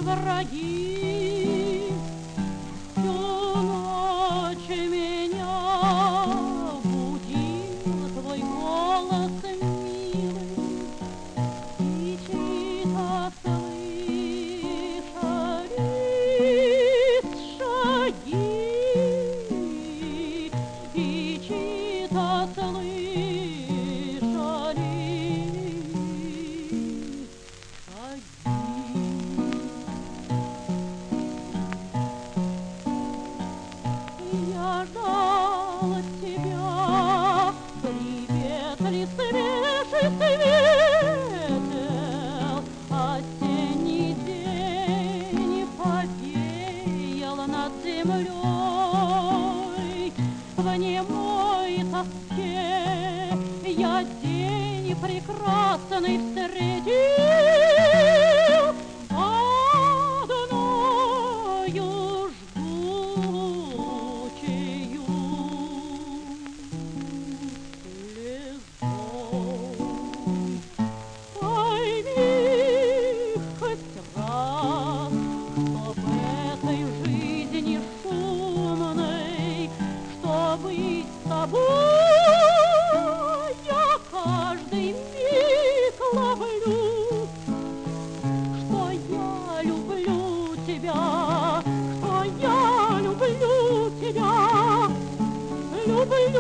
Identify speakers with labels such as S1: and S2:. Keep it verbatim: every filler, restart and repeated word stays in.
S1: враги. Всю ночь меня будил твой голос милый, и чьи-то слышались шаги, и чьи-то слышались шаги. Я ждал от тебя привет ли свежий светел, осенний день повеял над землей. В немой тоске я день прекрасный встретил, одною жгучею слезой. Пойми хоть раз, что в этой жизни шумной, что быть с тобой я каждый миг ловлю, что я люблю тебя, что я люблю тебя, люблю.